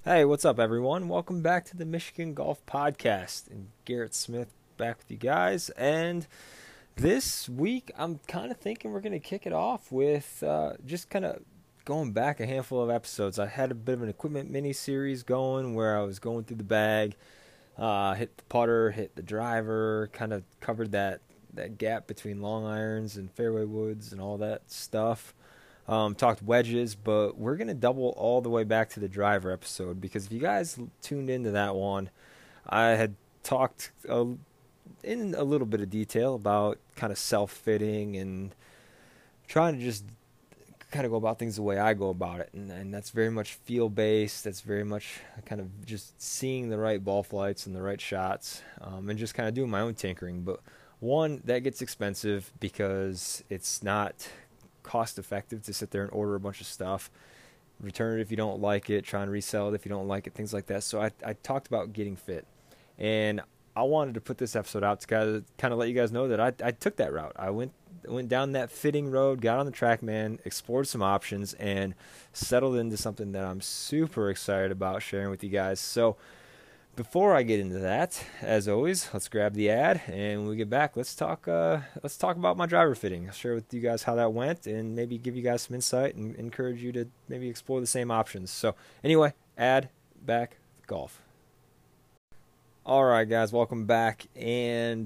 Hey, what's up, everyone? Welcome back to the Michigan Golf Podcast. And Garrett Smith back with you guys. And this week, I'm kind of thinking we're going to kick it off with just kind of going back a handful of episodes. I had a bit of an equipment mini series going where I was going through the bag, hit the putter, hit the driver, kind of covered that gap between long irons and fairway woods and all that stuff. Talked wedges, but we're going to double all the way back to the driver episode because if you guys tuned into that one, I had talked in a little bit of detail about kind of self-fitting and trying to just kind of go about things the way I go about it. And that's very much feel-based. That's very much kind of just seeing the right ball flights and the right shots and just kind of doing my own tinkering. But one, that gets expensive because it's not cost effective to sit there and order a bunch of stuff, return it if you don't like it, try and resell it if you don't like it, things like that. So I talked about getting fit, and I wanted to put this episode out to kind of let you guys know that I took that route. I went down that fitting road, got on the TrackMan, explored some options, and settled into something that I'm super excited about sharing with you guys. So before I get into that, as always, let's grab the ad, and when we get back, let's talk about my driver fitting. I'll share with you guys how that went, and maybe give you guys some insight and encourage you to maybe explore the same options. So anyway, ad, back, golf. All right, guys, welcome back. And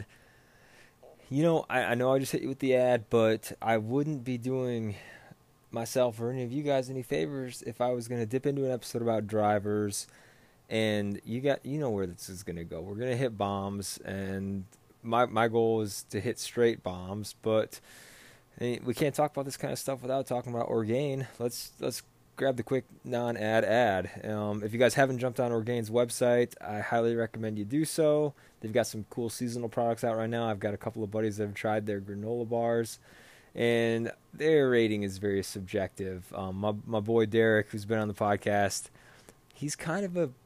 I know I just hit you with the ad, but I wouldn't be doing myself or any of you guys any favors if I was going to dip into an episode about drivers. And you know where this is going to go. We're going to hit bombs, and my goal is to hit straight bombs, but we can't talk about this kind of stuff without talking about Orgain. Let's grab the quick non-ad ad. If you guys haven't jumped on Orgain's website, I highly recommend you do so. They've got some cool seasonal products out right now. I've got a couple of buddies that have tried their granola bars, and their rating is very subjective. My boy Derek, who's been on the podcast, he's kind of a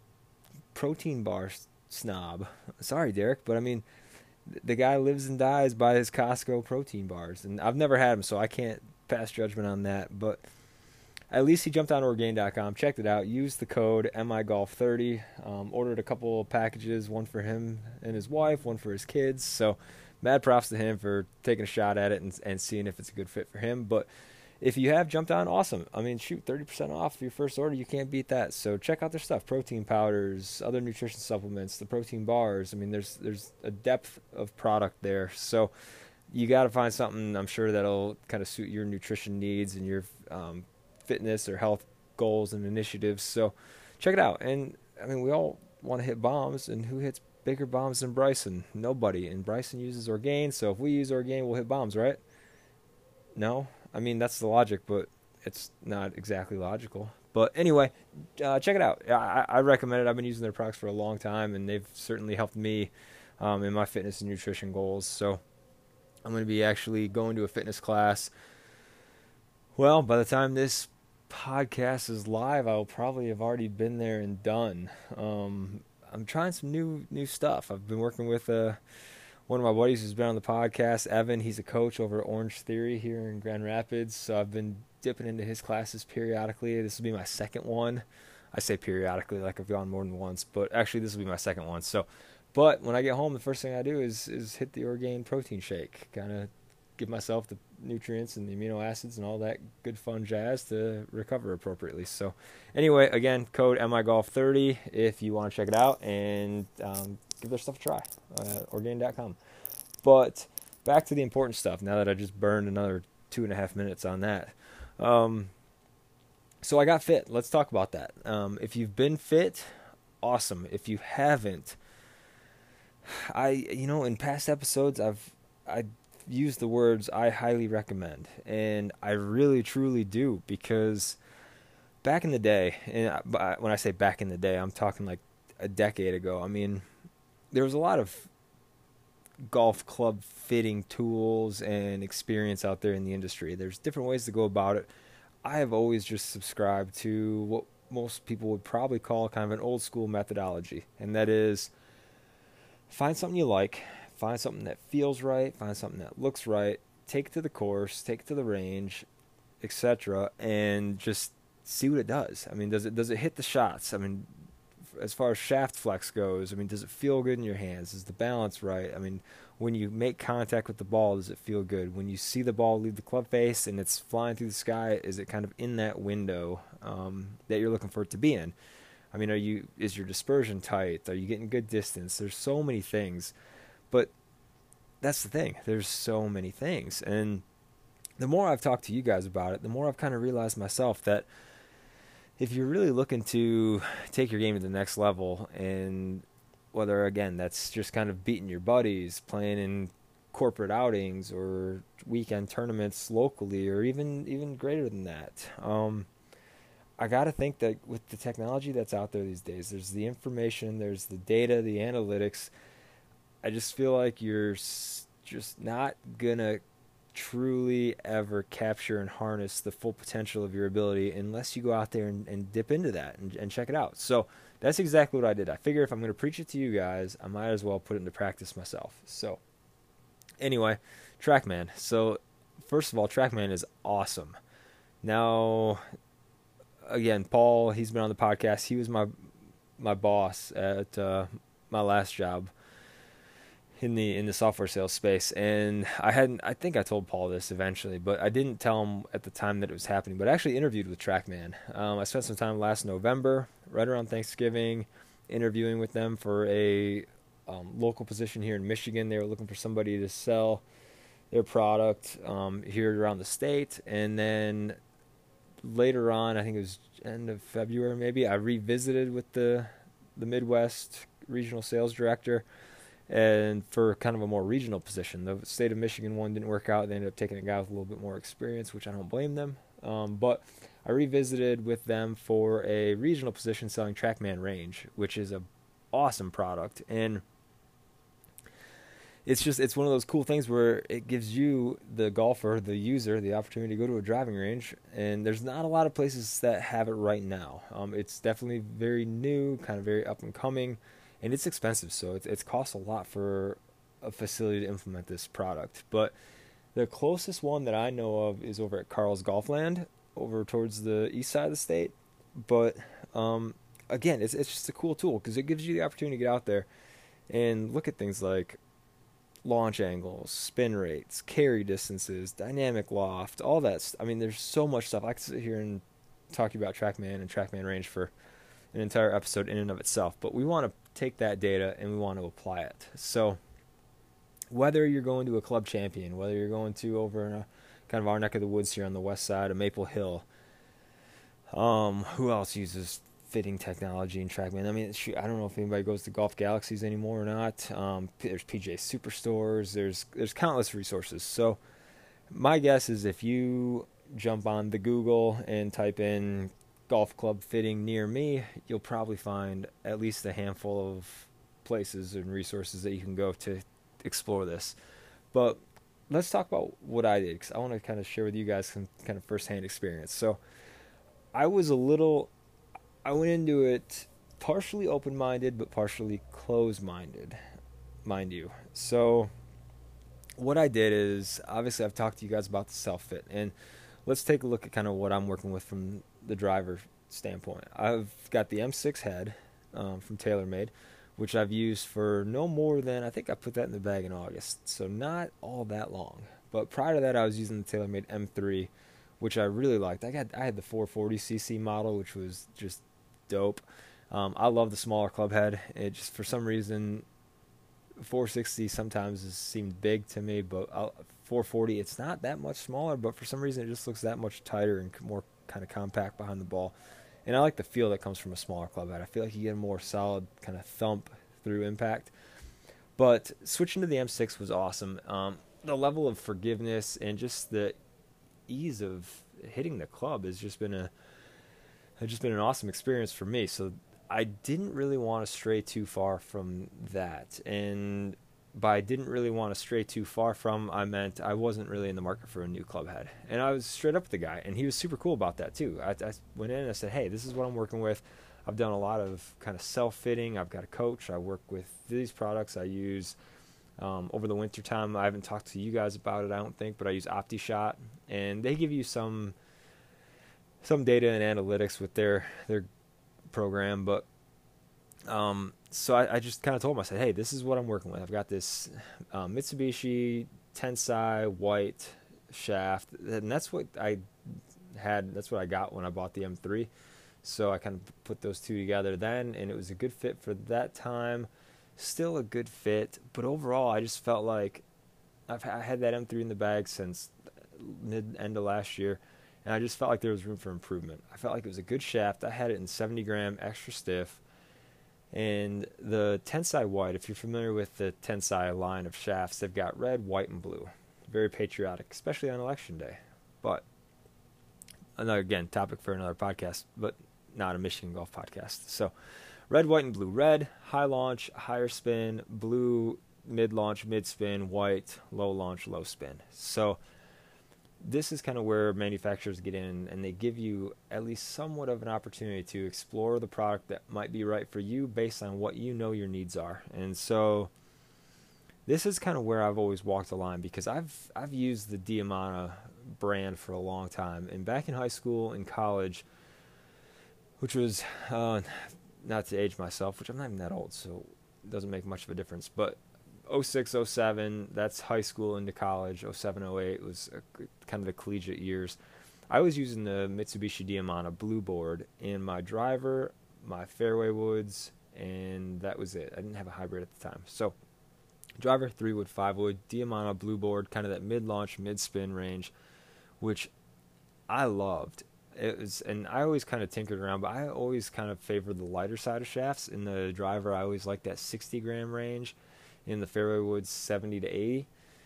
protein bar snob. Sorry, Derek, but I mean, the guy lives and dies by his Costco protein bars, and I've never had them, so I can't pass judgment on that. But at least he jumped on Orgain.com, checked it out, used the code MIGolf30, ordered a couple of packages, one for him and his wife, one for his kids. So mad props to him for taking a shot at it and seeing if it's a good fit for him. But if you have jumped on, awesome. I mean, shoot, 30% off your first order. You can't beat that. So check out their stuff: protein powders, other nutrition supplements, the protein bars. I mean, there's a depth of product there. So you got to find something, I'm sure, that'll kind of suit your nutrition needs and your fitness or health goals and initiatives. So check it out. And I mean, we all want to hit bombs, and who hits bigger bombs than Bryson? Nobody. And Bryson uses Orgain, so if we use Orgain, we'll hit bombs, right? No? I mean, that's the logic, but it's not exactly logical. But anyway, check it out. I recommend it. I've been using their products for a long time, and they've certainly helped me in my fitness and nutrition goals. So I'm going to be actually going to a fitness class. Well, by the time this podcast is live, I'll probably have already been there and done. I'm trying some new stuff. I've been working with one of my buddies who's been on the podcast, Evan. He's a coach over at Orange Theory here in Grand Rapids, so I've been dipping into his classes periodically. This will be my second one. I say periodically like I've gone more than once, but actually this will be my second one. But when I get home, the first thing I do is hit the Orgain protein shake, kind of give myself the nutrients and the amino acids and all that good fun jazz to recover appropriately. So anyway, again, code MIGolf30 if you want to check it out, and give their stuff a try. Orgain.com. But back to the important stuff, now that I just burned another 2.5 minutes on that. So I got fit. Let's talk about that. If you've been fit, awesome. If you haven't, in past episodes, I've used the words I highly recommend, and I really truly do, because back in the day, and when I say back in the day, I'm talking like a decade ago. I mean, there was a lot of golf club fitting tools and experience out there in the industry. There's different ways to go about it. I have always just subscribed to what most people would probably call kind of an old school methodology, and that is find something you like, find something that feels right, find something that looks right, take it to the course, take it to the range, etc., and just see what it does. I mean, does it hit the shots? I mean, as far as shaft flex goes, I mean, does it feel good in your hands? Is the balance right? I mean, when you make contact with the ball, does it feel good? When you see the ball leave the club face and it's flying through the sky, is it kind of in that window that you're looking for it to be in? I mean, is your dispersion tight? Are you getting good distance? There's so many things, but that's the thing. There's so many things, and the more I've talked to you guys about it, the more I've kind of realized myself that if you're really looking to take your game to the next level, and whether, again, that's just kind of beating your buddies, playing in corporate outings or weekend tournaments locally, or even greater than that, I got to think that with the technology that's out there these days, there's the information, there's the data, the analytics. I just feel like you're just not going to truly ever capture and harness the full potential of your ability unless you go out there and dip into that and check it out. So that's exactly what I did. I figure if I'm going to preach it to you guys, I might as well put it into practice myself. So anyway, TrackMan. So first of all, TrackMan is awesome. Now, again, Paul, he's been on the podcast. He was my boss at my last job in the software sales space, and I think I told Paul this eventually, but I didn't tell him at the time that it was happening. But I actually interviewed with TrackMan. I spent some time last November, right around Thanksgiving, interviewing with them for a local position here in Michigan. They were looking for somebody to sell their product here around the state, and then later on, I think it was end of February maybe, I revisited with the Midwest regional sales director, and for kind of a more regional position. The state of Michigan one didn't work out. They ended up taking a guy with a little bit more experience, which I don't blame them. But I revisited with them for a regional position selling TrackMan Range, which is a awesome product. And it's one of those cool things where it gives you, the golfer, the user, the opportunity to go to a driving range. And there's not a lot of places that have it right now. It's definitely very new, kind of very up and coming. And it's expensive, so it costs a lot for a facility to implement this product. But the closest one that I know of is over at Carl's Golfland, over towards the east side of the state. But again, it's just a cool tool because it gives you the opportunity to get out there and look at things like launch angles, spin rates, carry distances, dynamic loft, all that. I mean, there's so much stuff. I could sit here and talk about TrackMan and TrackMan Range for an entire episode in and of itself, but we want to take that data and we want to apply it. So whether you're going to a club champion, whether you're going to over in kind of our neck of the woods here on the west side of Maple Hill, who else uses fitting technology in TrackMan? I mean, shoot, I don't know if anybody goes to Golf Galaxies anymore or not. There's PGA Superstores. There's countless resources. So my guess is if you jump on the Google and type in golf club fitting near me, you'll probably find at least a handful of places and resources that you can go to explore this. But let's talk about what I did, because I want to kind of share with you guys some kind of firsthand experience. So I went into it partially open-minded but partially closed-minded, mind you. So what I did is, obviously I've talked to you guys about the self-fit, and let's take a look at kind of what I'm working with from the driver standpoint. I've got the M6 head from TaylorMade, which I've used for no more than, I think I put that in the bag in August, so not all that long. But prior to that, I was using the TaylorMade M3, which I really liked. I had the 440cc model, which was just dope. I love the smaller club head. It just, for some reason, 460 sometimes has seemed big to me, but 440, it's not that much smaller, but for some reason it just looks that much tighter and more kind of compact behind the ball. And I like the feel that comes from a smaller club head. I feel like you get a more solid kind of thump through impact. But switching to the M6 was awesome. The level of forgiveness and just the ease of hitting the club has just been an awesome experience for me. So I didn't really want to stray too far from that. And by didn't really want to stray too far from, I meant I wasn't really in the market for a new club head. And I was straight up with the guy, and he was super cool about that too. I went in and I said, hey, this is what I'm working with. I've done a lot of kind of self-fitting. I've got a coach. I work with these products I use over the winter time. I haven't talked to you guys about it, I don't think, but I use OptiShot, and they give you some some data and analytics with their program, but so I just kind of told him, I said, hey, this is what I'm working with. I've got this Mitsubishi Tensai white shaft, and that's what I had. That's what I got when I bought the M3. So I kind of put those two together then, and it was a good fit for that time. Still a good fit, but overall, I just felt like I had that M3 in the bag since end of last year, and I just felt like there was room for improvement. I felt like it was a good shaft. I had it in 70 gram extra stiff, and the Tensai white, if you're familiar with the Tensai line of shafts, they've got red, white, and blue. Very patriotic, especially on election day. But another, again, topic for another podcast, but not a Michigan Golf podcast. So red, white, and blue. Red, high launch, higher spin. Blue, mid launch, mid spin. White, low launch, low spin. So this is kind of where manufacturers get in, and they give you at least somewhat of an opportunity to explore the product that might be right for you based on what you know your needs are. And so this is kind of where I've always walked the line, because I've used the Diamana brand for a long time. And back in high school and college, which was, not to age myself, which I'm not even that old, so it doesn't make much of a difference, but 06, 07, that's high school into college. 07, 08 was kind of the collegiate years. I was using the Mitsubishi Diamana Blue board in my driver, my fairway woods, and that was it. I didn't have a hybrid at the time. So driver, 3-wood, 5-wood, Diamana Blue board, kind of that mid-launch, mid-spin range, which I loved. It was, and I always kind of tinkered around, but I always kind of favored the lighter side of shafts. In the driver, I always liked that 60 gram range. In the fairway woods, 70 to 80.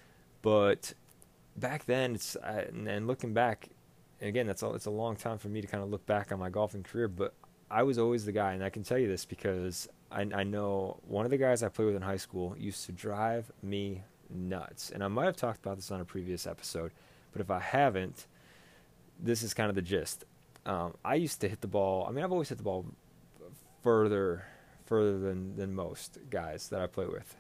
But back then, and looking back, and again, it's a long time for me to kind of look back on my golfing career, but I was always the guy, and I can tell you this because I know one of the guys I played with in high school used to drive me nuts. And I might have talked about this on a previous episode, but if I haven't, this is kind of the gist. I used to hit the ball. I mean, I've always hit the ball further than most guys that I play with.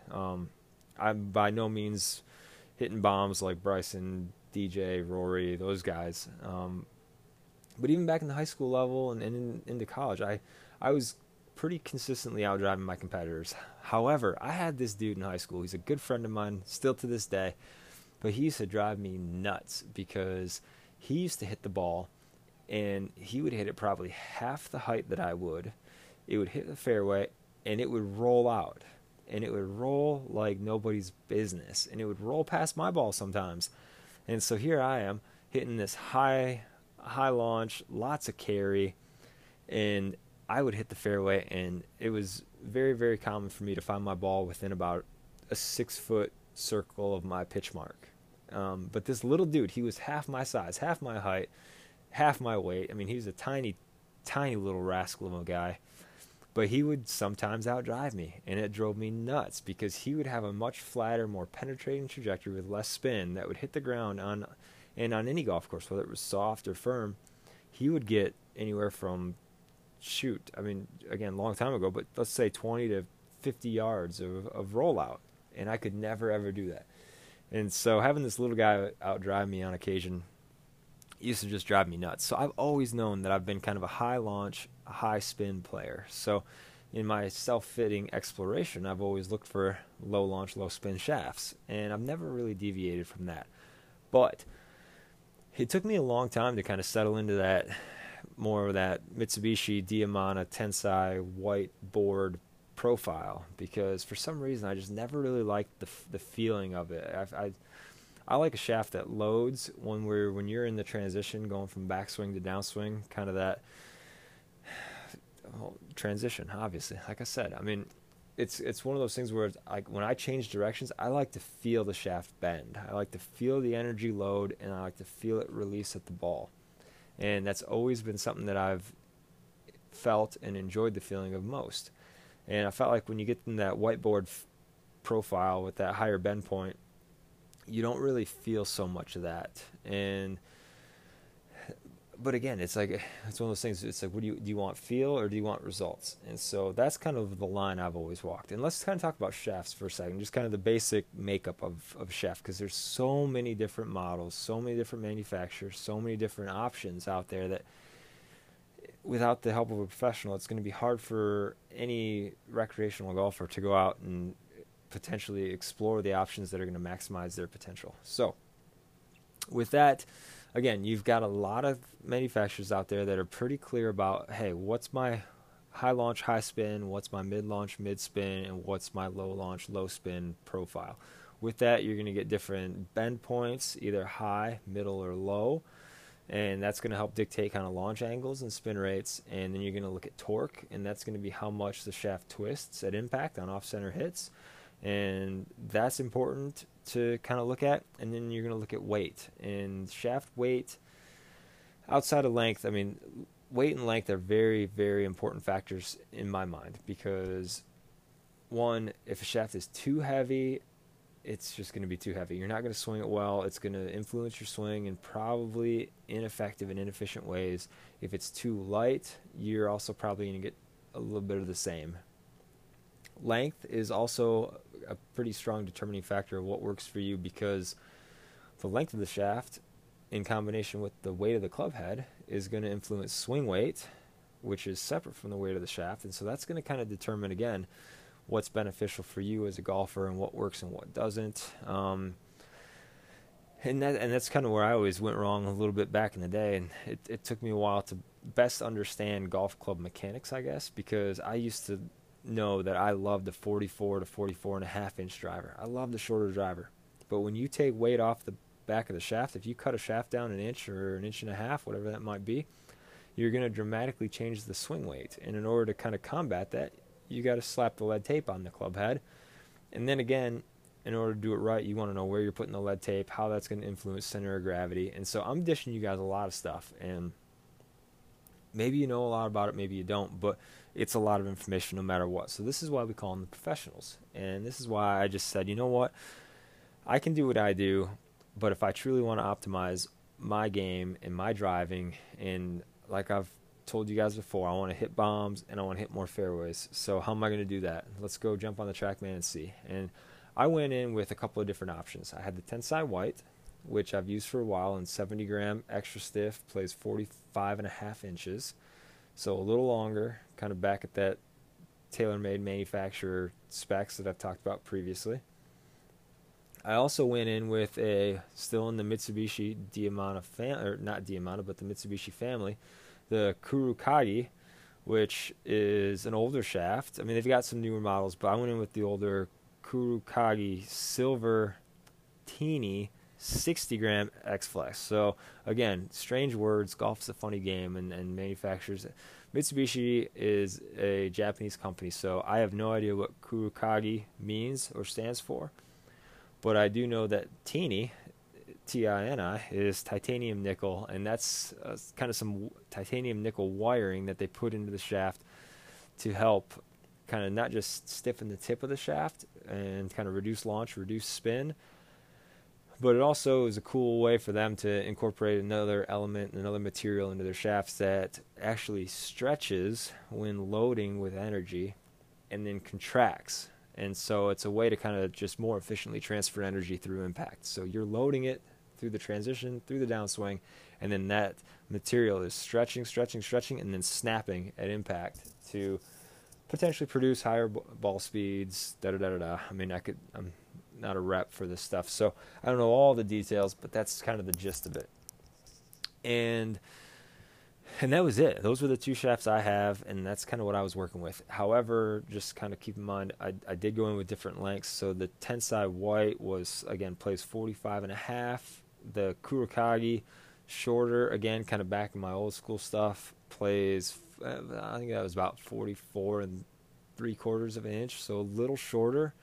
I'm by no means hitting bombs like Bryson, DJ, Rory, those guys. But even back in the high school level and into college, I was pretty consistently out driving my competitors. However, I had this dude in high school. He's a good friend of mine, still to this day. But he used to drive me nuts because he used to hit the ball, and he would hit it probably half the height that I would. It would hit the fairway, and it would roll out. And it would roll like nobody's business. And it would roll past my ball sometimes. And so here I am, hitting this high launch, lots of carry, and I would hit the fairway, and it was very, very common for me to find my ball within about a 6-foot circle of my pitch mark. But this little dude, he was half my size, half my height, half my weight. I mean, he was a tiny, tiny little rascal of a guy. But he would sometimes outdrive me, and it drove me nuts because he would have a much flatter, more penetrating trajectory with less spin that would hit the ground on any golf course, whether it was soft or firm. He would get anywhere from, I mean, again, long time ago, but let's say 20 to 50 yards of rollout, and I could never, ever do that. And so having this little guy outdrive me on occasion used to just drive me nuts. So I've always known that I've been kind of a high launch, a high spin player. So in my self-fitting exploration, I've always looked for low launch, low spin shafts, and I've never really deviated from that. But it took me a long time to kind of settle into that, more of that Mitsubishi Diamana Tensai white board profile, because for some reason I just never really liked the feeling of it. I like a shaft that loads when you're in the transition going from backswing to downswing, kind of that transition. Obviously, like I said, I mean, it's one of those things where it's like when I change directions, I like to feel the shaft bend. I like to feel the energy load, and I like to feel it release at the ball. And that's always been something that I've felt and enjoyed the feeling of most. And I felt like when you get in that whiteboard profile with that higher bend point, you don't really feel so much of that. But again, it's like, it's one of those things. It's like, do you want feel or do you want results? And so that's kind of the line I've always walked. And let's kind of talk about shafts for a second, just kind of the basic makeup of a shaft, because there's so many different models, so many different manufacturers, so many different options out there that without the help of a professional, it's going to be hard for any recreational golfer to go out and potentially explore the options that are going to maximize their potential. So with that, again, you've got a lot of manufacturers out there that are pretty clear about, hey, what's my high launch, high spin, what's my mid launch, mid spin, and what's my low launch, low spin profile. With that, you're going to get different bend points, either high, middle, or low, and that's going to help dictate kind of launch angles and spin rates. And then you're going to look at torque, and that's going to be how much the shaft twists at impact on off-center hits, and that's important to kind of look at. And then you're going to look at weight, and shaft weight outside of length. I mean, weight and length are very, very important factors in my mind, because one, if a shaft is too heavy, it's just going to be too heavy. You're not going to swing it well. It's going to influence your swing in probably ineffective and inefficient ways. If it's too light, you're also probably going to get a little bit of the same. Length is also a pretty strong determining factor of what works for you, because the length of the shaft in combination with the weight of the club head is going to influence swing weight, which is separate from the weight of the shaft. And so that's going to kind of determine, again, what's beneficial for you as a golfer and what works and what doesn't. And that's kind of where I always went wrong a little bit back in the day. And it took me a while to best understand golf club mechanics, I guess, because I used to know that I loved the 44 to 44 and a half inch driver. I love the shorter driver. But when you take weight off the back of the shaft, if you cut a shaft down an inch or an inch and a half, whatever that might be, you're going to dramatically change the swing weight. And in order to kind of combat that, you got to slap the lead tape on the club head. And then again, in order to do it right, you want to know where you're putting the lead tape, how that's going to influence center of gravity. And so I'm dishing you guys a lot of stuff, and maybe you know a lot about it, maybe you don't, but it's a lot of information no matter what. So this is why we call them the professionals. And this is why I just said, you know what, I can do what I do, but if I truly want to optimize my game and my driving, and like I've told you guys before, I want to hit bombs and I want to hit more fairways. So how am I going to do that? Let's go jump on the TrackMan and see. And I went in with a couple of different options. I had the Tensai White, which I've used for a while, and 70 gram extra stiff, plays 45 and a half inches. So a little longer, kind of back at that TaylorMade manufacturer specs that I've talked about previously. I also went in with still in the Mitsubishi Diamante not Diamante, but the Mitsubishi family, the Kurokage, which is an older shaft. I mean, they've got some newer models, but I went in with the older Kurokage Silver Teeny 60 gram X-Flex. So again, strange words. Golf's a funny game, and manufacturers. Mitsubishi is a Japanese company, so I have no idea what Kurokage means or stands for. But I do know that Teeny, T-I-N-I, is titanium nickel, and that's kind of some titanium nickel wiring that they put into the shaft to help kind of not just stiffen the tip of the shaft and kind of reduce launch, reduce spin, but it also is a cool way for them to incorporate another element, another material into their shafts that actually stretches when loading with energy and then contracts. And so it's a way to kind of just more efficiently transfer energy through impact. So you're loading it through the transition, through the downswing, and then that material is stretching, and then snapping at impact to potentially produce higher ball speeds, da-da-da-da-da. I mean, I'm not a rep for this stuff, so I don't know all the details, but that's kind of the gist of it. And that was it. Those were the two shafts I have, and that's kind of what I was working with. However, just kind of keep in mind, I did go in with different lengths. So the Tensai White was, again, plays 45 and a half. The Kurokage, shorter, again, kind of back in my old school stuff, plays, I think that was about 44 and 3/4 of an inch, so a little shorter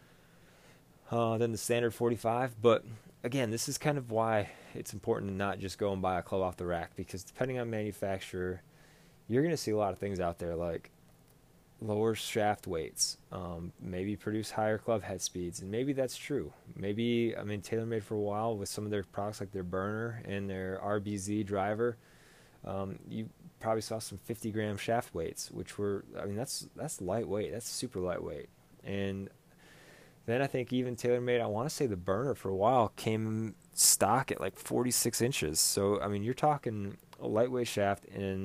than the standard 45. But again, this is kind of why it's important to not just go and buy a club off the rack, because depending on manufacturer, you're going to see a lot of things out there like lower shaft weights, maybe produce higher club head speeds, and maybe that's true. Maybe, I mean, TaylorMade for a while with some of their products like their burner and their RBZ driver, you probably saw some 50 gram shaft weights, which were, I mean, that's lightweight, that's super lightweight. And then I think even TaylorMade, I want to say the burner for a while came stock at like 46 inches. So, I mean, you're talking a lightweight shaft and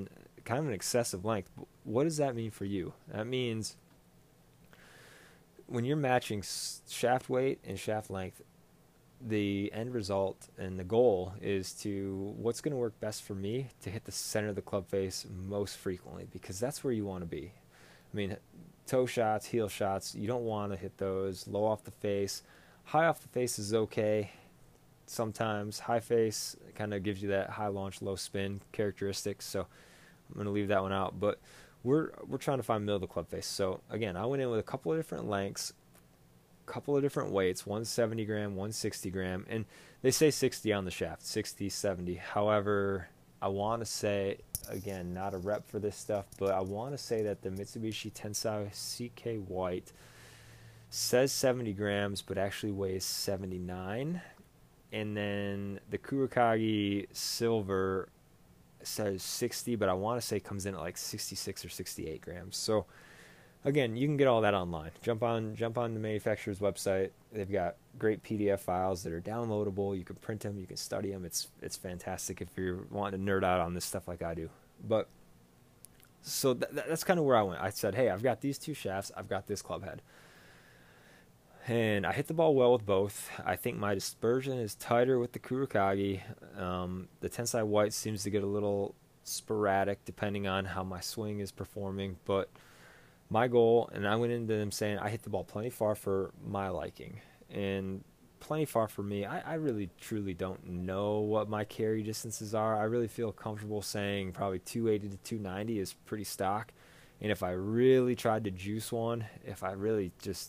kind of an excessive length. What does that mean for you? That means when you're matching shaft weight and shaft length, the end result and the goal is to what's going to work best for me to hit the center of the club face most frequently, because that's where you want to be. I mean, toe shots, heel shots, you don't want to hit those low off the face. High off the face is okay. Sometimes high face kind of gives you that high launch, low spin characteristics. So I'm going to leave that one out. But we're trying to find middle of the club face. So again, I went in with a couple of different lengths, couple of different weights, 170 gram, 160 gram, and they say 60 on the shaft, 60, 70. However, I want to say, again, not a rep for this stuff, but I want to say that the Mitsubishi Tensai CK White says 70 grams, but actually weighs 79. And then the Kurakagi Silver says 60, but I want to say comes in at like 66 or 68 grams. So again, you can get all that online. Jump on the manufacturer's website. They've got great PDF files that are downloadable. You can print them. You can study them. It's fantastic if you're wanting to nerd out on this stuff like I do. But so that's kind of where I went. I said, hey, I've got these two shafts. I've got this club head. And I hit the ball well with both. I think my dispersion is tighter with the Kurakagi. The Tensai White seems to get a little sporadic depending on how my swing is performing. But my goal, and I went into them saying I hit the ball plenty far for my liking. And plenty far for me, I really truly don't know what my carry distances are. I really feel comfortable saying probably 280 to 290 is pretty stock. And if I really tried to juice one, if I really just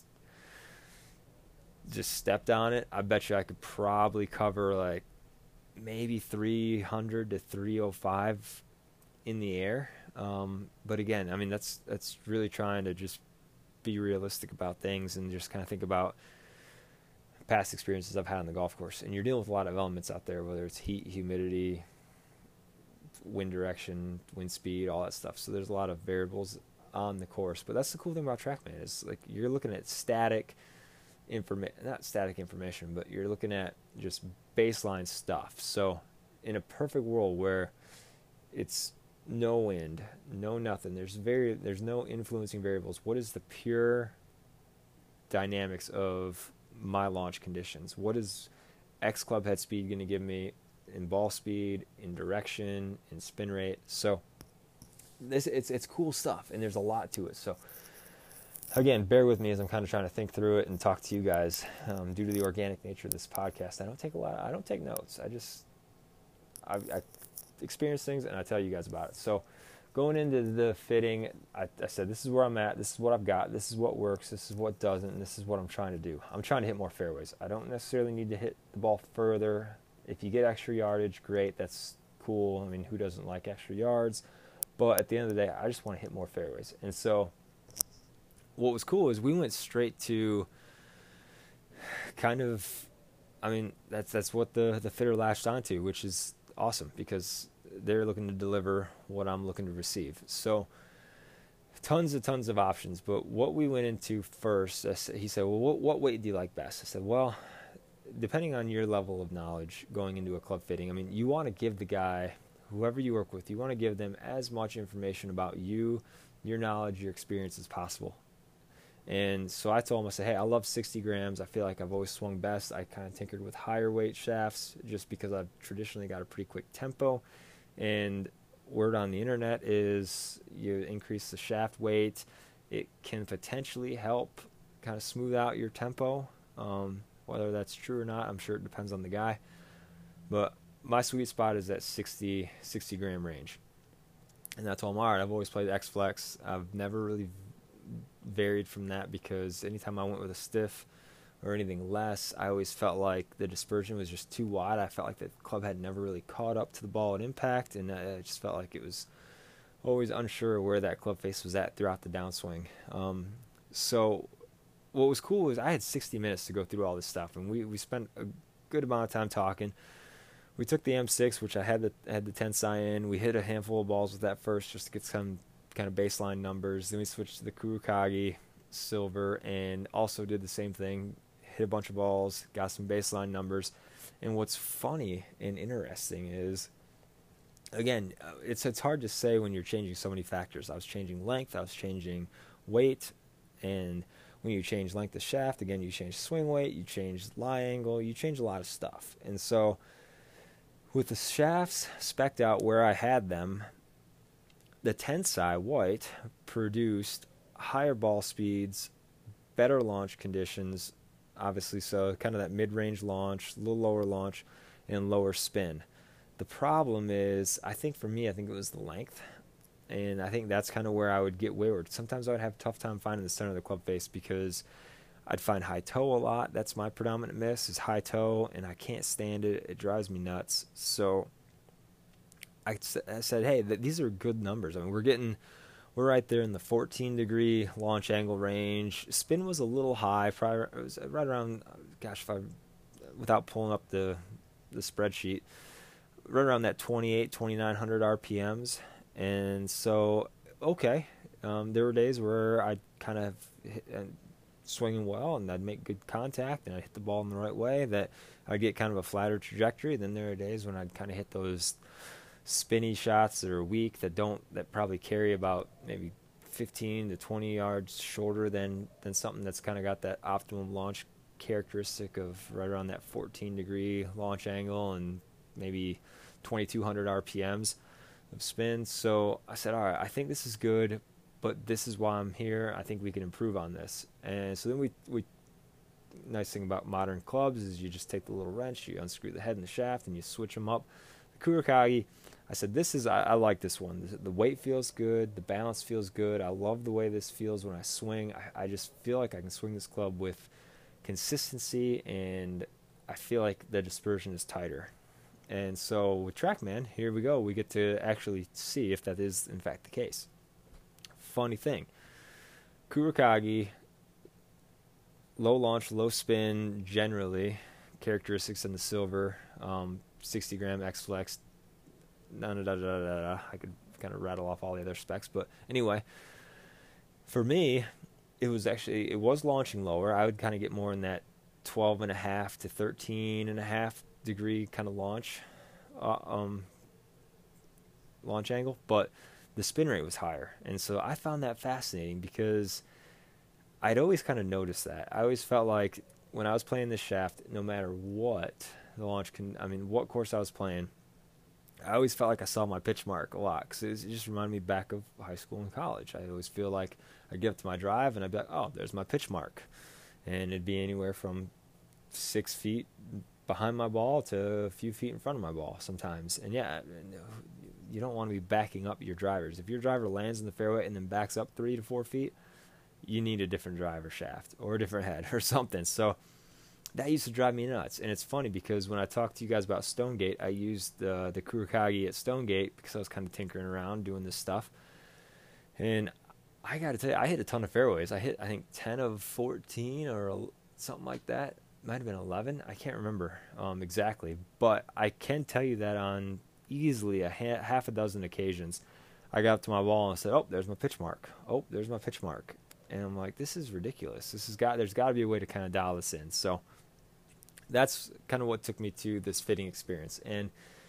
stepped on it, I bet you I could probably cover like maybe 300 to 305 in the air. But again, I mean, that's really trying to just be realistic about things and just kind of think about past experiences I've had on the golf course. And you're dealing with a lot of elements out there, whether it's heat, humidity, wind direction, wind speed, all that stuff. So there's a lot of variables on the course. But that's the cool thing about TrackMan is like you're looking at not static information, but you're looking at just baseline stuff. So in a perfect world where it's no wind, no nothing, there's no influencing variables, what is the pure dynamics of my launch conditions? What is X club head speed going to give me in ball speed, in direction, in spin rate? So it's cool stuff, and there's a lot to it. So again, bear with me as I'm kind of trying to think through it and talk to you guys. Due to the organic nature of this podcast, I don't take notes. I experience things and I tell you guys about it. So going into the fitting, I said, this is where I'm at. This is what I've got. This is what works. This is what doesn't. And this is what I'm trying to do. I'm trying to hit more fairways. I don't necessarily need to hit the ball further. If you get extra yardage, great. That's cool. I mean, who doesn't like extra yards? But at the end of the day, I just want to hit more fairways. And so what was cool is we went straight to kind of, I mean, that's what the fitter latched onto, which is awesome because they're looking to deliver what I'm looking to receive. So tons of options. But what we went into first, he said, well, what weight do you like best? I said, well, depending on your level of knowledge going into a club fitting, I mean, you want to give the guy, whoever you work with, you want to give them as much information about you, your knowledge, your experience as possible. And so I told him, I said, hey, I love 60 grams. I feel like I've always swung best. I kind of tinkered with higher weight shafts just because I've traditionally got a pretty quick tempo. And word on the internet is you increase the shaft weight, it can potentially help kind of smooth out your tempo. Whether that's true or not, I'm sure it depends on the guy. But my sweet spot is that 60 gram range. And I told him, all right, I've always played X-Flex. I've never really varied from that because anytime I went with a stiff or anything less, I always felt like the dispersion was just too wide. I felt like the club had never really caught up to the ball at impact, and I just felt like it was always unsure where that club face was at throughout the downswing. So what was cool was I had 60 minutes to go through all this stuff, and we spent a good amount of time talking. We took the M6, which I had the Tensai in. We hit a handful of balls with that first just to get some kind of baseline numbers. Then we switched to the Kurakagi Silver and also did the same thing, hit a bunch of balls, got some baseline numbers. And what's funny and interesting is again, it's hard to say when you're changing so many factors. I was changing length, I was changing weight, and when you change length of shaft, again, you change swing weight, you change lie angle, you change a lot of stuff. And so with the shafts spec'd out where I had them, the Tensai White produced higher ball speeds, better launch conditions, obviously, so kind of that mid-range launch, a little lower launch, and lower spin. The problem is, I think for me, I think it was the length. And I think that's kind of where I would get wayward. Sometimes I would have a tough time finding the center of the club face because I'd find high toe a lot. That's my predominant miss, is high toe, and I can't stand it. It drives me nuts. So I said, hey, these are good numbers. I mean, we're right there in the 14-degree launch angle range. Spin was a little high. Probably, it was right around, without pulling up the spreadsheet, right around that 2,900 RPMs. And so, okay, there were days where I'd kind of swinging well, and I'd make good contact, and I'd hit the ball in the right way, that I'd get kind of a flatter trajectory. Then there are days when I'd kind of hit those spinny shots that are weak, that probably carry about maybe 15 to 20 yards shorter than something that's kind of got that optimum launch characteristic of right around that 14-degree launch angle and maybe 2,200 RPMs of spin. So I said, all right, I think this is good, but this is why I'm here. I think we can improve on this. And so then we nice thing about modern clubs is you just take the little wrench, you unscrew the head and the shaft, and you switch them up. The Kurakagi, I said, I like this one. The weight feels good. The balance feels good. I love the way this feels when I swing. I just feel like I can swing this club with consistency, and I feel like the dispersion is tighter. And so with TrackMan, here we go. We get to actually see if that is, in fact, the case. Funny thing. Kurakagi, low launch, low spin, generally, characteristics in the silver, 60-gram X-Flex, I could kind of rattle off all the other specs. But anyway, for me, it was launching lower. I would kind of get more in that 12.5 to 13.5 degree kind of launch angle, but the spin rate was higher. And so I found that fascinating because I'd always kind of noticed that. I always felt like when I was playing this shaft, no matter what what course I was playing, I always felt like I saw my pitch mark a lot, because it just reminded me back of high school and college. I always feel like I'd get up to my drive and I'd be like, oh, there's my pitch mark. And it'd be anywhere from 6 feet behind my ball to a few feet in front of my ball sometimes. And yeah, you don't want to be backing up your drivers. If your driver lands in the fairway and then backs up 3 to 4 feet, you need a different driver shaft or a different head or something. So that used to drive me nuts. And it's funny because when I talked to you guys about Stonegate, I used the Kurakagi at Stonegate because I was kind of tinkering around doing this stuff. And I got to tell you, I hit a ton of fairways. I hit, I think, 10 of 14 or something like that. Might have been 11. I can't remember exactly. But I can tell you that on easily half a dozen occasions, I got up to my ball and said, oh, there's my pitch mark. Oh, there's my pitch mark. And I'm like, this is ridiculous. There's got to be a way to kind of dial this in. So that's kind of what took me to this fitting experience. And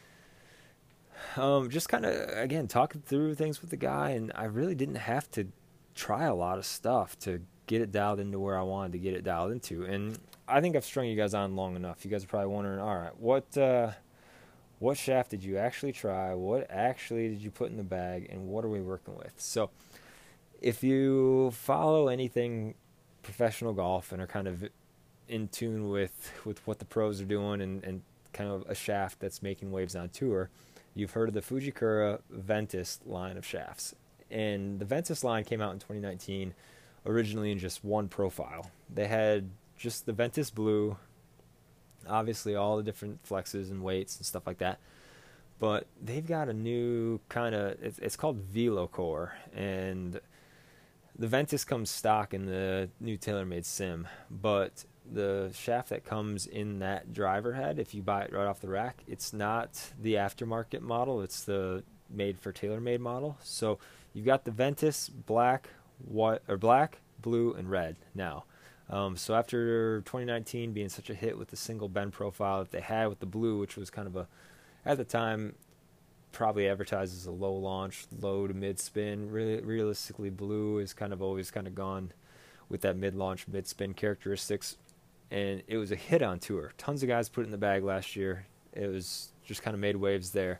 just kind of, again, talking through things with the guy, and I really didn't have to try a lot of stuff to get it dialed into where I wanted to get it dialed into. And I think I've strung you guys on long enough. You guys are probably wondering, all right, what shaft did you actually try? What actually did you put in the bag? And what are we working with? So if you follow anything professional golf and are kind of in tune with what the pros are doing and kind of a shaft that's making waves on tour, you've heard of the Fujikura Ventus line of shafts. And the Ventus line came out in 2019, originally in just one profile. They had just the Ventus Blue, obviously all the different flexes and weights and stuff like that. But they've got a new kind of, it's called VeloCore, and the Ventus comes stock in the new TaylorMade Sim, but the shaft that comes in that driver head, if you buy it right off the rack, it's not the aftermarket model, it's the made for TaylorMade model. So you've got the Ventus black, white, or black, blue, and red now. So after 2019 being such a hit with the single bend profile that they had with the blue, which was kind of at the time, probably advertised as a low launch, low to mid spin. Really, realistically, Blue is kind of always kind of gone with that mid launch, mid spin characteristics. And it was a hit on tour. Tons of guys put it in the bag last year. It was just kind of made waves there.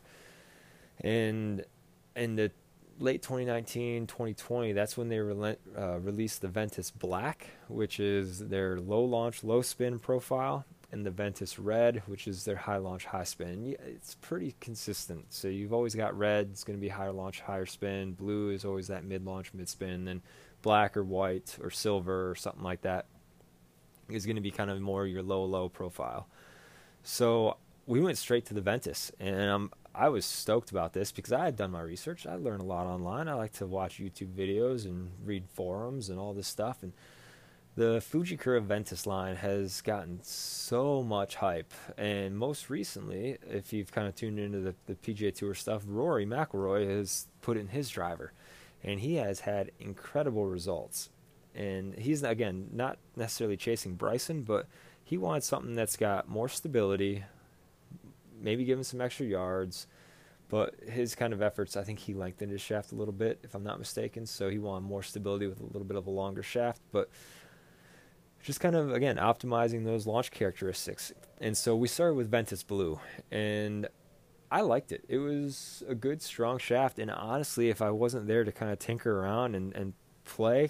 And in the late 2019, 2020, that's when they released the Ventus Black, which is their low launch, low spin profile, and the Ventus Red, which is their high launch, high spin. It's pretty consistent. So you've always got red, it's going to be higher launch, higher spin. Blue is always that mid launch, mid spin. Then black or white or silver or something like that is going to be kind of more your low profile. So we went straight to the Ventus, and I was stoked about this because I had done my research. I learned a lot online. I like to watch YouTube videos and read forums and all this stuff. And the Fujikura Ventus line has gotten so much hype. And most recently, if you've kind of tuned into the PGA Tour stuff, Rory McIlroy has put in his driver. And he has had incredible results. And he's, again, not necessarily chasing Bryson, but he wants something that's got more stability, maybe give him some extra yards. But his kind of efforts, I think he lengthened his shaft a little bit, if I'm not mistaken. So he wanted more stability with a little bit of a longer shaft. But just kind of, again, optimizing those launch characteristics. And so we started with Ventus Blue. And I liked it. It was a good, strong shaft. And honestly, if I wasn't there to kind of tinker around and play,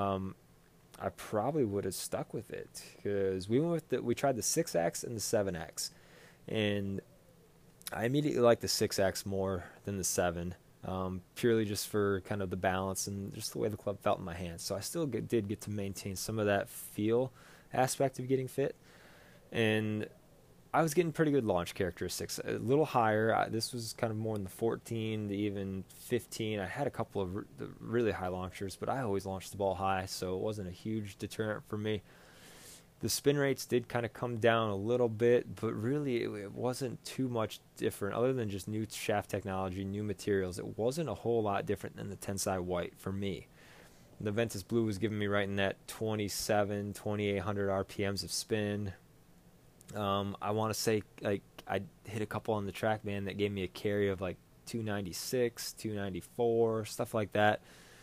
I probably would have stuck with it. Because we tried the 6X and the 7X. And I immediately liked the 6X more than the 7, purely just for kind of the balance and just the way the club felt in my hands. So I still did get to maintain some of that feel aspect of getting fit. And I was getting pretty good launch characteristics, a little higher. This was kind of more in the 14 to even 15. I had a couple of really high launchers, but I always launched the ball high, so it wasn't a huge deterrent for me. The spin rates did kind of come down a little bit, but really it wasn't too much different other than just new shaft technology, new materials. It wasn't a whole lot different than the Tensai White for me. The Ventus Blue was giving me right in that 2,800 RPMs of spin. I want to say like I hit a couple on the TrackMan that gave me a carry of like 296, 294, stuff like that.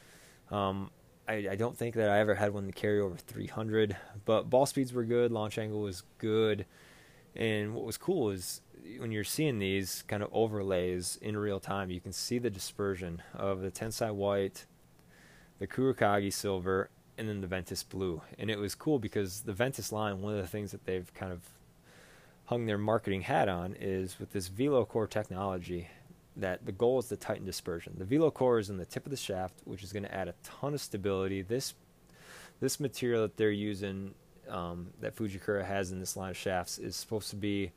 I don't think that I ever had one to carry over 300, but ball speeds were good, launch angle was good, and what was cool is when you're seeing these kind of overlays in real time, you can see the dispersion of the Tensai White, the Kurakagi Silver, and then the Ventus Blue. And it was cool because the Ventus line, one of the things that they've kind of hung their marketing hat on is with this VeloCore technology, that the goal is to tighten dispersion. The VeloCore is in the tip of the shaft, which is going to add a ton of stability. This material that they're using, that Fujikura has in this line of shafts, is supposed to be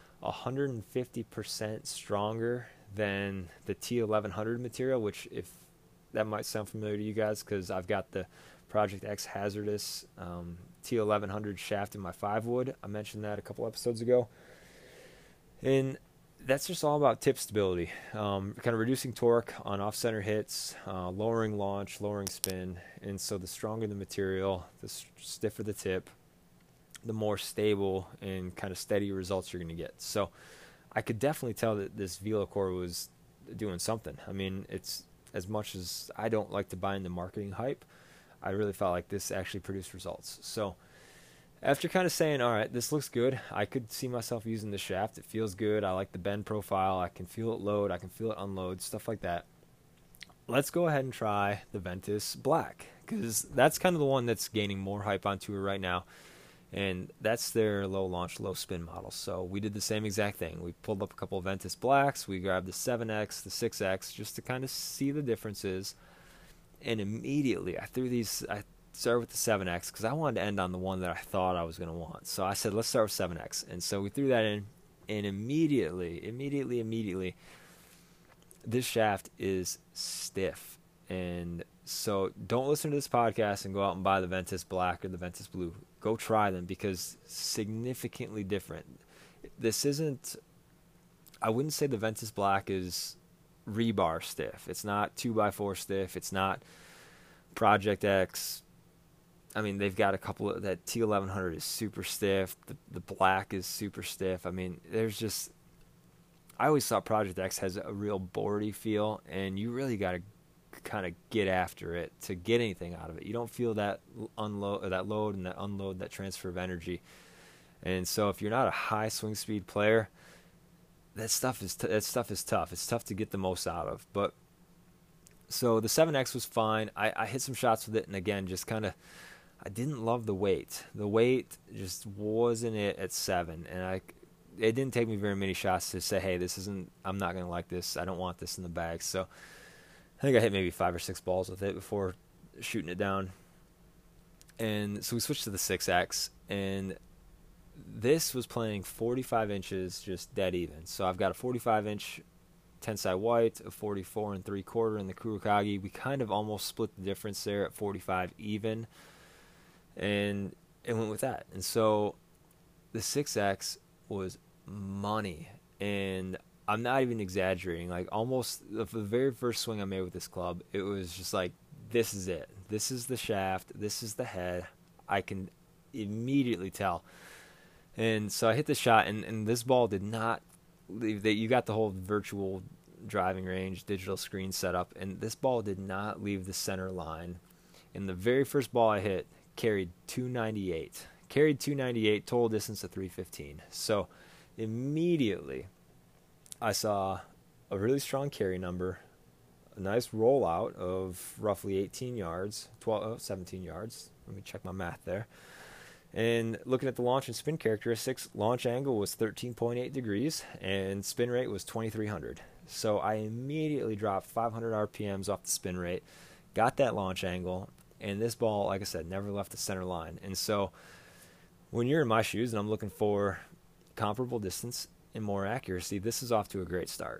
150% stronger than the T1100 material, which, if that might sound familiar to you guys, because I've got the Project X Hazardous T1100 shaft in my 5-wood. I mentioned that a couple episodes ago. And that's just all about tip stability, kind of reducing torque on off-center hits, lowering launch, lowering spin. And so the stronger the material, the stiffer the tip, the more stable and kind of steady results you're going to get. So I could definitely tell that this VeloCore was doing something. I mean, it's, as much as I don't like to buy into marketing hype, I really felt like this actually produced results. So after kind of saying, all right, this looks good, I could see myself using the shaft. It feels good. I like the bend profile. I can feel it load. I can feel it unload, stuff like that. Let's go ahead and try the Ventus Black, because that's kind of the one that's gaining more hype on tour right now. And that's their low launch, low spin model. So we did the same exact thing. We pulled up a couple of Ventus Blacks. We grabbed the 7X, the 6X, just to kind of see the differences. And immediately, I started with the 7X because I wanted to end on the one that I thought I was going to want. So I said, let's start with 7X. And so we threw that in, and immediately, this shaft is stiff. And so don't listen to this podcast and go out and buy the Ventus Black or the Ventus Blue. Go try them, because significantly different. This isn't, I wouldn't say the Ventus Black is rebar stiff. It's not 2x4 stiff. It's not Project X. I mean, they've got a couple of, that T1100 is super stiff. The black is super stiff. I mean, there's just I always thought Project X has a real boardy feel, and you really got to kind of get after it to get anything out of it. You don't feel that unload, that load, and that unload, that transfer of energy. And so, if you're not a high swing speed player, that stuff is tough. It's tough to get the most out of. But so the 7X was fine. I hit some shots with it, and again, just kind of, I didn't love the weight. The weight just wasn't it at 7, and it didn't take me very many shots to say, hey, this isn't. I'm not gonna like this. I don't want this in the bag. So I think I hit maybe 5 or 6 balls with it before shooting it down. And so we switched to the 6X, and this was playing 45 inches just dead even. So I've got a 45-inch Tensai white, a 44 and 3/4 in the Kurokage. We kind of almost split the difference there at 45 even, and it went with that. And so the 6X was money, and I'm not even exaggerating. Like, almost the very first swing I made with this club, it was just like, this is it. This is the shaft. This is the head. I can immediately tell. And so I hit the shot, and this ball did not leave. You got the whole virtual driving range, digital screen setup, and this ball did not leave the center line. And the very first ball I hit carried 298. Carried 298, total distance of 315. So immediately I saw a really strong carry number, a nice rollout of roughly 18 yards, 17 yards. Let me check my math there. And looking at the launch and spin characteristics, launch angle was 13.8 degrees and spin rate was 2,300. So I immediately dropped 500 RPMs off the spin rate, got that launch angle, and this ball, like I said, never left the center line. And so when you're in my shoes and I'm looking for comparable distance and more accuracy, this is off to a great start.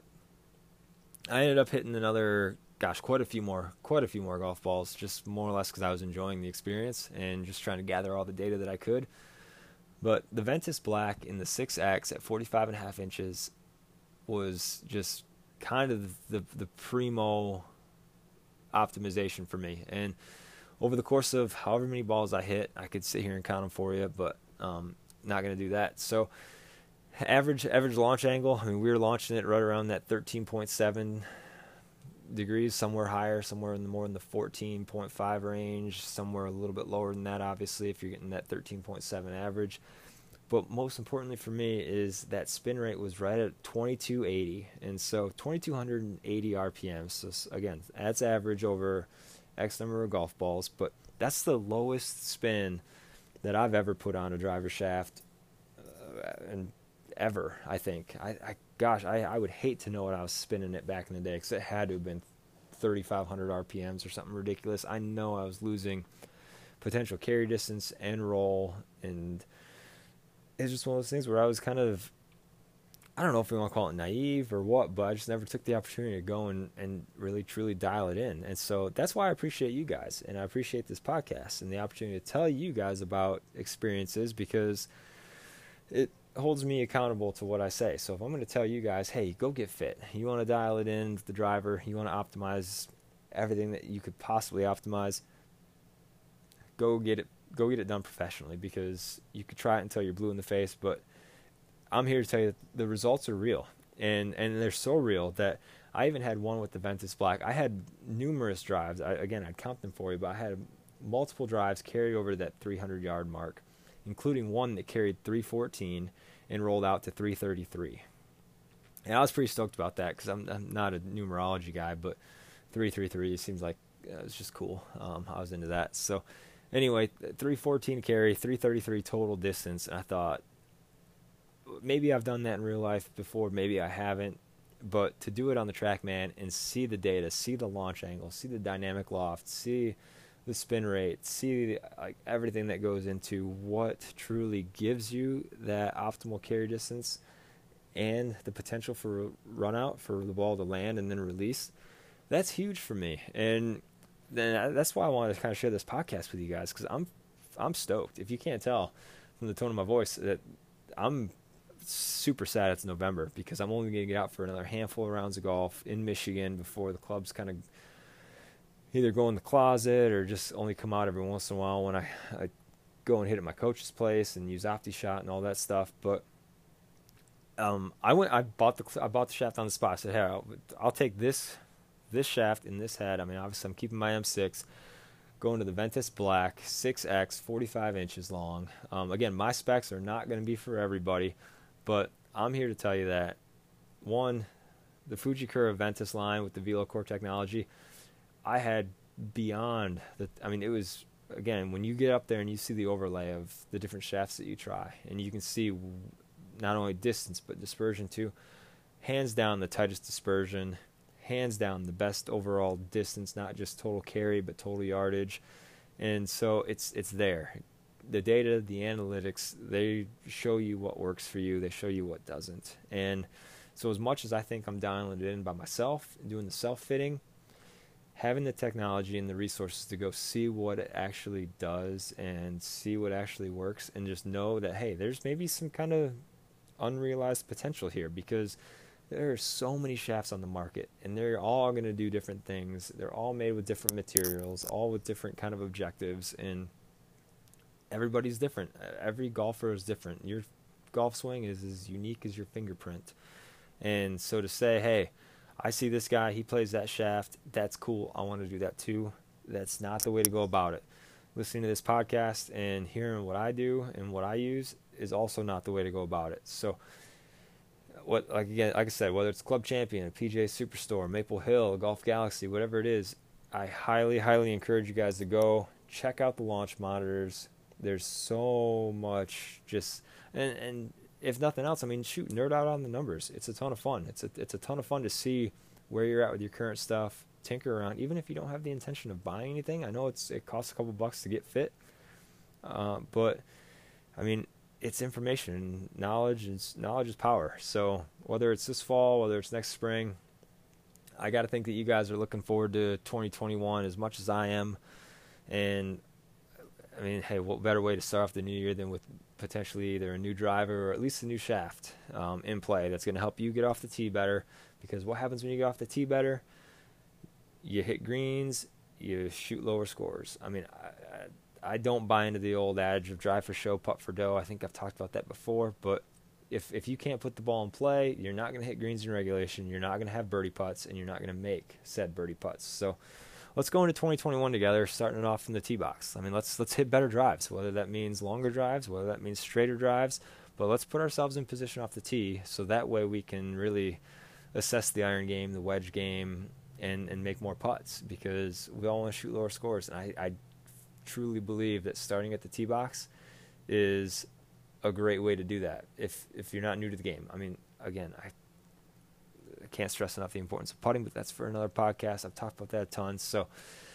I ended up hitting another, quite a few more golf balls, just more or less because I was enjoying the experience and just trying to gather all the data that I could. But the Ventus Black in the 6X at 45.5 inches was just kind of the primo optimization for me. And over the course of however many balls I hit, I could sit here and count them for you, but not going to do that. So average launch angle, I mean, we were launching it right around that 13.7 degrees, somewhere higher, somewhere more in the 14.5 range, somewhere a little bit lower than that, obviously, if you're getting that 13.7 average. But most importantly for me is that spin rate was right at 2280, and so 2280 RPMs. So again, that's average over X number of golf balls, but that's the lowest spin that I've ever put on a driver shaft, and ever, I think. I would hate to know what I was spinning it back in the day, because it had to have been 3,500 RPMs or something ridiculous. I know I was losing potential carry distance and roll, and it's just one of those things where I was kind of, I don't know if we want to call it naive or what, but I just never took the opportunity to go and really truly dial it in. And so that's why I appreciate you guys, and I appreciate this podcast and the opportunity to tell you guys about experiences, because it holds me accountable to what I say. So if I'm going to tell you guys, hey, go get fit, you want to dial it in, the driver, you want to optimize everything that you could possibly optimize, go get it done professionally, because you could try it until you're blue in the face, but I'm here to tell you that the results are real, and they're so real that I even had one with the Ventus Black. I had numerous drives. I'd count them for you, but I had multiple drives carry over to that 300-yard mark, including one that carried 314 and rolled out to 333. And I was pretty stoked about that, because I'm not a numerology guy, but 333 seems like it's just cool. I was into that. So anyway, 314 carry, 333 total distance, and I thought, maybe I've done that in real life before, maybe I haven't, but to do it on the TrackMan and see the data, see the launch angle, see the dynamic loft, see the spin rate, see everything that goes into what truly gives you that optimal carry distance and the potential for run out, for the ball to land and then release, that's huge for me. And then that's why I wanted to kind of share this podcast with you guys, because I'm stoked. If you can't tell from the tone of my voice, that I'm super sad it's November, because I'm only going to get out for another handful of rounds of golf in Michigan before the clubs kind of either go in the closet or just only come out every once in a while when I go and hit at my coach's place and use OptiShot and all that stuff. But I bought the shaft on the spot. I said, hey, I'll take this shaft in this head. I mean, obviously I'm keeping my M6, going to the Ventus Black 6X, 45 inches long. Again, my specs are not going to be for everybody, but I'm here to tell you that, one, the Fujikura Ventus line with the VeloCore technology, I had beyond the. I mean, it was, again, when you get up there and you see the overlay of the different shafts that you try, and you can see not only distance but dispersion too. Hands down the tightest dispersion, hands down the best overall distance, not just total carry but total yardage. And so it's there. The data, the analytics, they show you what works for you, they show you what doesn't. And so as much as I think I'm dialing it in by myself and doing the self-fitting, having the technology and the resources to go see what it actually does and see what actually works, and just know that, hey, there's maybe some kind of unrealized potential here, because there are so many shafts on the market and they're all going to do different things. They're all made with different materials, all with different kind of objectives, and everybody's different. Every golfer is different. Your golf swing is as unique as your fingerprint. And so to say, hey, I see this guy, he plays that shaft, that's cool, I want to do that too, that's not the way to go about it. Listening to this podcast and hearing what I do and what I use is also not the way to go about it. So, like I said, whether it's Club Champion, PGA Superstore, Maple Hill, Golf Galaxy, whatever it is, I highly, highly encourage you guys to go check out the launch monitors. There's so much and if nothing else, I mean, shoot, nerd out on the numbers. It's a ton of fun. It's a ton of fun to see where you're at with your current stuff, tinker around, even if you don't have the intention of buying anything. I know it costs a couple bucks to get fit, but I mean, it's information and knowledge is power. So whether it's this fall, whether it's next spring, I got to think that you guys are looking forward to 2021 as much as I am. And I mean, hey, what better way to start off the new year than with potentially either a new driver or at least a new shaft in play that's going to help you get off the tee better. Because what happens when you get off the tee better? You hit greens, you shoot lower scores. I mean, I don't buy into the old adage of drive for show, putt for dough. I think I've talked about that before. But if you can't put the ball in play, you're not going to hit greens in regulation, you're not going to have birdie putts, and you're not going to make said birdie putts. So let's go into 2021 together, starting it off from the tee box. I mean, let's hit better drives, whether that means longer drives, whether that means straighter drives. But let's put ourselves in position off the tee so that way we can really assess the iron game, the wedge game, and make more putts, because we all want to shoot lower scores. And I truly believe that starting at the tee box is a great way to do that if you're not new to the game. I mean, again, I can't stress enough the importance of putting, but that's for another podcast. I've talked about that a ton. So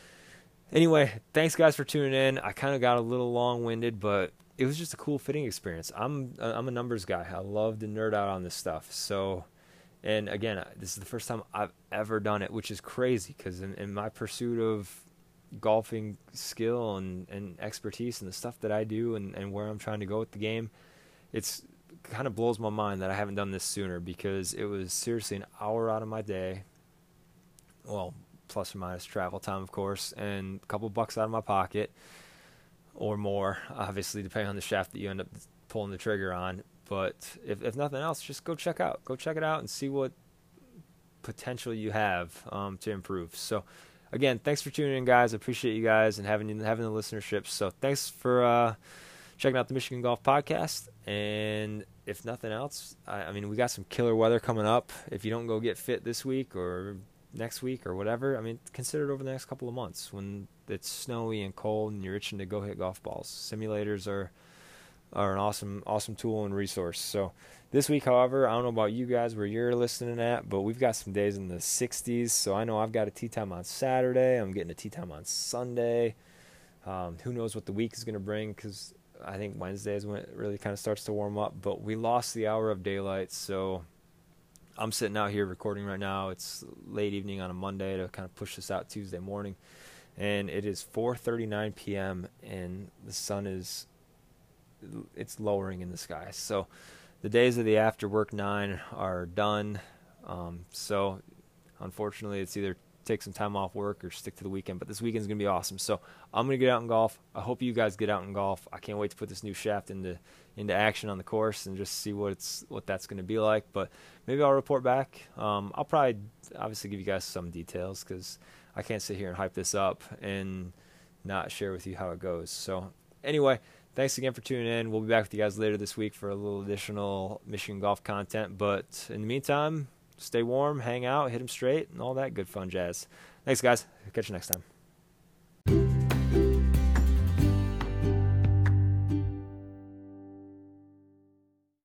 anyway, thanks guys for tuning in. I kind of got a little long-winded, but it was just a cool fitting experience. I'm a numbers guy. I love to nerd out on this stuff. So, and again, this is the first time I've ever done it, which is crazy, because in my pursuit of golfing skill and expertise and the stuff that I do and where I'm trying to go with the game, it's kind of blows my mind that I haven't done this sooner, because it was seriously an hour out of my day, well, plus or minus travel time, of course, and a couple bucks out of my pocket, or more, obviously, depending on the shaft that you end up pulling the trigger on. But if nothing else, just go check it out and see what potential you have to improve. So again, thanks for tuning in, guys. I appreciate you guys and having the listenership. So thanks for checking out the Michigan Golf Podcast. And if nothing else, I mean, we got some killer weather coming up. If you don't go get fit this week or next week or whatever, I mean, consider it over the next couple of months when it's snowy and cold and you're itching to go hit golf balls. Simulators are an awesome tool and resource. So this week, however, I don't know about you guys where you're listening at, but we've got some days in the 60s. So I know I've got a tee time on Saturday. I'm getting a tee time on Sunday. Who knows what the week is going to bring, because I think Wednesday is when it really kind of starts to warm up. But we lost the hour of daylight, so I'm sitting out here recording right now. It's late evening on a Monday to kind of push this out Tuesday morning. And it is 4:39 p.m. and the sun it's lowering in the sky. So the days of the after work 9 are done. So unfortunately, it's either take some time off work or stick to the weekend. But this weekend's going to be awesome. So I'm going to get out and golf. I hope you guys get out and golf. I can't wait to put this new shaft into action on the course and just see what that's going to be like. But maybe I'll report back. I'll probably obviously give you guys some details because I can't sit here and hype this up and not share with you how it goes. So anyway, thanks again for tuning in. We'll be back with you guys later this week for a little additional Michigan golf content. But in the meantime, stay warm, hang out, hit them straight, and all that good fun jazz. Thanks, guys. Catch you next time.